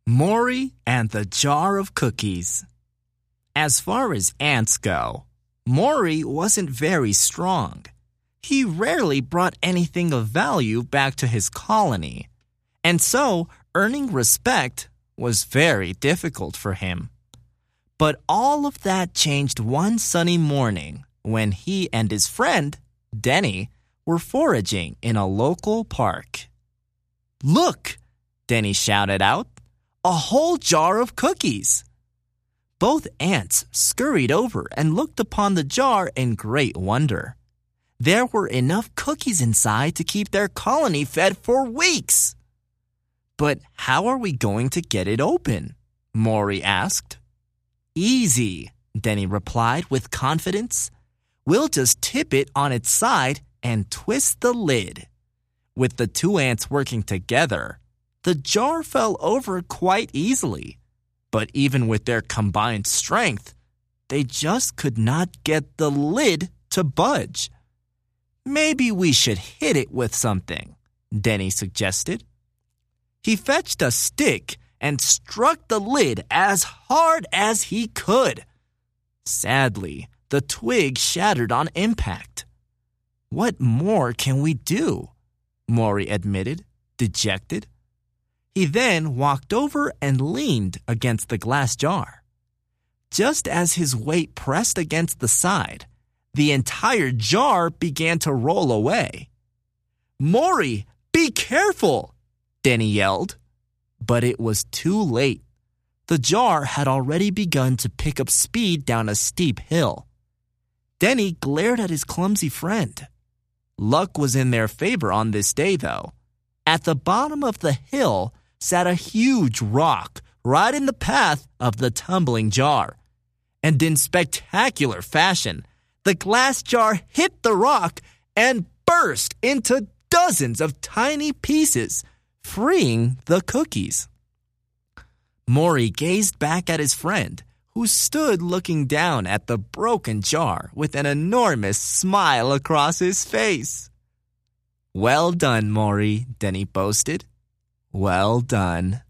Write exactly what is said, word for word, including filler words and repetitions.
Maury and the Jar of Cookies. As far as ants go, Maury wasn't very strong. He rarely brought anything of value back to his colony, and so earning respect was very difficult for him. But all of that changed one sunny morning when he and his friend, Denny, were foraging in a local park. "Look!" Denny shouted out. "A whole jar of cookies!" Both ants scurried over and looked upon the jar in great wonder. There were enough cookies inside to keep their colony fed for weeks. "But how are we going to get it open?" Maury asked. "Easy," Denny replied with confidence. "We'll just tip it on its side and twist the lid." With the two ants working together, the jar fell over quite easily. But even with their combined strength, they just could not get the lid to budge. "Maybe we should hit it with something," Denny suggested. He fetched a stick and struck the lid as hard as he could. Sadly, the twig shattered on impact. "What more can we do?" Maury admitted, dejected. He then walked over and leaned against the glass jar. Just as his weight pressed against the side, the entire jar began to roll away. "Maury, be careful!" Denny yelled. But it was too late. The jar had already begun to pick up speed down a steep hill. Denny glared at his clumsy friend. Luck was in their favor on this day, though. At the bottom of the hill sat a huge rock right in the path of the tumbling jar. And in spectacular fashion, the glass jar hit the rock and burst into dozens of tiny pieces, freeing the cookies. Maury gazed back at his friend, who stood looking down at the broken jar with an enormous smile across his face. "Well done, Maury," Denny boasted. "Well done."